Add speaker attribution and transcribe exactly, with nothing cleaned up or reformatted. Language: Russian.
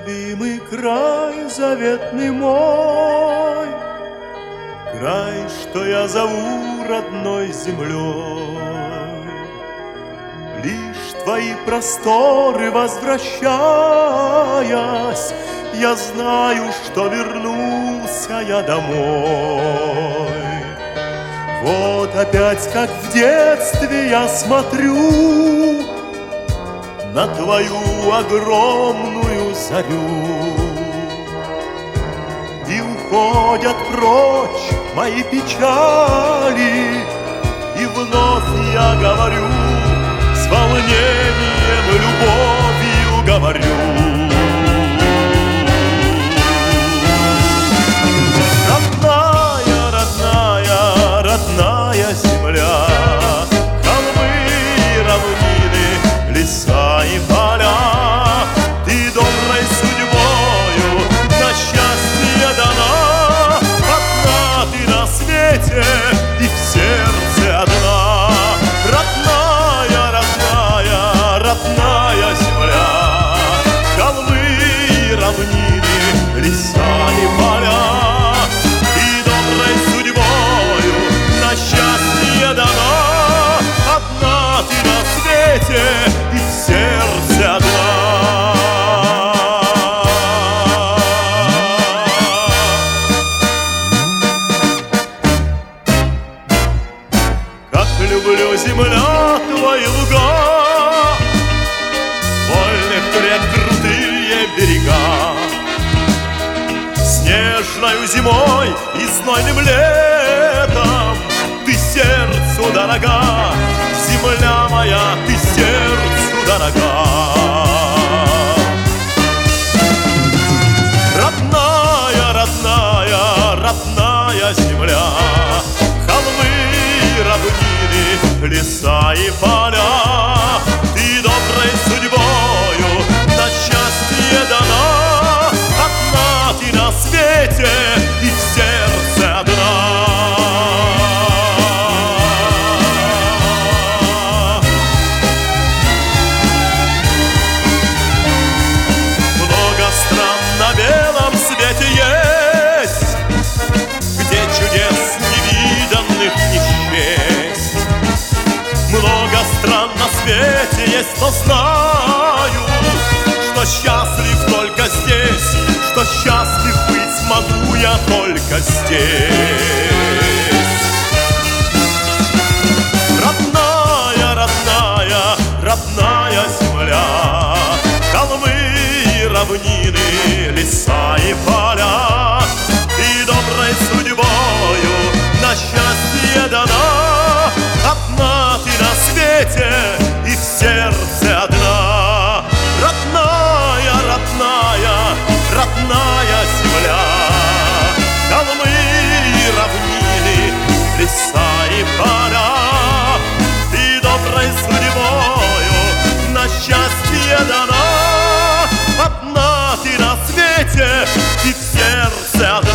Speaker 1: любимый край, заветный мой, край, что я зову родной землей. Лишь твои просторы возвращаясь, я знаю, что вернулся я домой. Вот опять, как в детстве, я смотрю на твою огромную зарю, и уходят прочь мои печали, и вновь я говорю, с волнением, любовью говорю. Родная, родная, родная земля, холмы и равнины, леса и поля, ты доброй судьбою на счастье дана. Одна ты на свете и в сердце одна. Родная, родная, родная земля, холмы и равнины, леса и поля, ты доброй судьбою на счастье дана. Одна ты на свете и в сердце одна. Как люблю, земля, твои луга, вольных рек крутые берега, снежною зимой и знойным летом ты сердцу дорога, земля моя, ты сердцу дорога. Родная, родная, родная земля, холмы и равнины, леса и поля, ты доброй судьбою на счастье дана. Одна ты на свете и в сердце одна. Много стран на белом свете есть, где чудес невиданных не счесть. Много стран на свете есть, но знаю, что счастлив только здесь, что счастлив быть могу я только здесь. Родная, родная, родная земля, холмы и равнины, леса и поля, ты доброй судьбою на счастье дана. Одна ты на свете и в сердце одна. Родная, родная, родная земля, холмы и равнины, леса и поля, ты доброй судьбою на счастье дана. Одна ты на свете и в сердце одна.